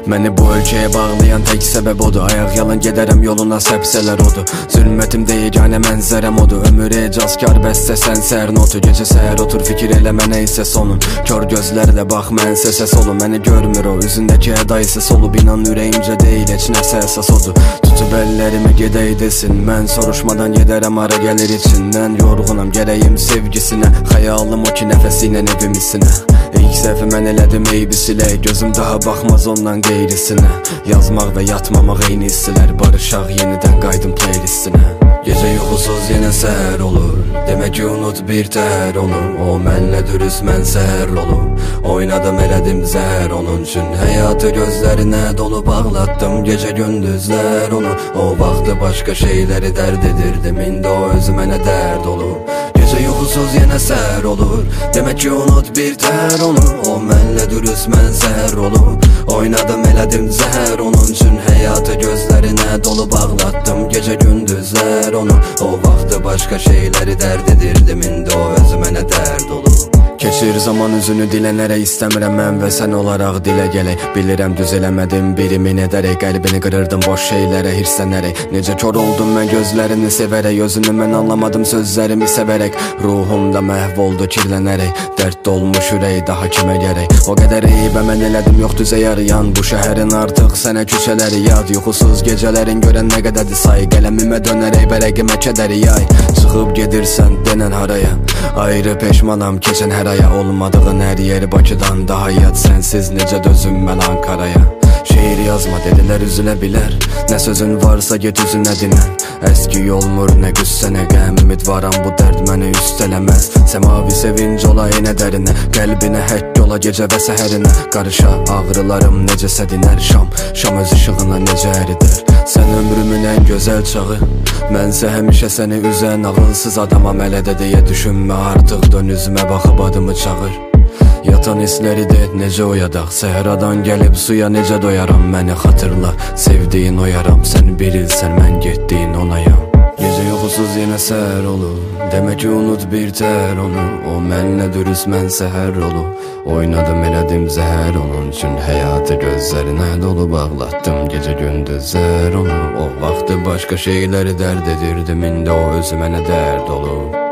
Məni bu ölkəyə bağlayan tək səbəb odur. Ayaq yalan gedərəm yoluna, səpsələr odur. Zülmətimdə yeganə mənzərəm odur. Ömür ecazkar bəstə sən səhər notu. Gecə səhər otur fikir elə mənə isə sonun. Kör gözlərlə bax mənsə səs olun. Məni görmür o üzündəki əda isə solub. İnan ürəyimcə deyil heç nəsə əsas odur. Tutub əllərimi gedək desin. Mən soruşmadan gedərəm ara gəlir içindən. Yorğunam gərəyim sevgisinə. Xəyalım o ki nəfəsi ilə evim isinə. İlk səhvi mən elədim eybi silək. Gözüm daha baxmaz ondan qeyrisinə. Yazmaq və yatmamaq eyni hissilər. Barışaq yenidən qaydım playlistinə. Gecə yuxusuz yenə səhər olur. Demək ki unut bir təhər onu. O mənlə dürüst mən səhər olub. Oynadım elədim zəhər onun üçün. Həyatı gözlərinə dolub ağlatdım gecə gündüzlər onu. O vaxtı başqa şeyləri dərd edirdim. İndi o özü mənə dərd olub. Gecə yuxusuz yenə səhər olur. Demək ki unut bir təhər onu. O mənlə dürüst mən zəhər olub. Oynadım elədim zəhər onun üçün. Həyatı gözlərinə dolub ağlatdım gecə gündüzlər onu. O vaxtı başqa şeyləri dərd edirdim. İndi o özü mənə dərd olub. Keçir zaman üzünü dilənərək istəmirəm mən və sən olaraq dilə gələk. Bilirəm düz eləmədim birimin edərək. Qəlbini qırırdım boş şeylərə hirslənərək. Necə kör oldum mən gözlərini sevərək. Özünü mən anlamadım sözlərimi sevərək. Ruhumda məhv oldu kirlənərək. Dərd dolmuş ürək daha kimə gərək. O qədər eybə mən elədim yox düzə yarayan. Bu şəhərin artıq sənə küçələri yad. Yuxusuz gecələrin görən nə qədədir say. Qələmimə dönərək bərəqimə kədəri yay. Çıxıb gedirsən denən haraya. Ayrı peşmanam keçən hər aya. Olmadığın hər yeri Bakıdan daha yad. Sənsiz necə dözüm mən Ankaraya. Şeir yazma dedilər üzülə bilər. Nə sözün varsa get üzünə dinən. Əski olmur nə qüssə nə qəm. Ümidvaram bu dərd məni üstələməz. Səmavi sevinc ola enə dərinə. Qəlbinə həkk ola gecə və səhərinə. Qarışa ağrılarım necəsə dinər. Şam öz işığına necə əridir. Sən ömrümün ən gözəl çağı. Mənsə həmişə səni üzən ağılsız adamam elə də deyə düşünmə. Artıq dön üzümə baxıb adımı çağır. Yatan hissləri də et necə oyadaq. Səhradan gəlib suya necə doyaram. Məni xatırla sevdiyin o yaram. Sən bir ilsən mən getdiyin onayam. Gecə yuxusuz yenə səhər olur. Demək ki unut bir təhər onu. O mənlə dürüst mən səhər olub. Oynadım elədim zəhər onun üçün. Həyatı gözlərinə dolub ağlatdım gecə gündüzlər onu. O vaxtı başqa şeyləri dərd edirdim. İndi o özü mənə dərd olub.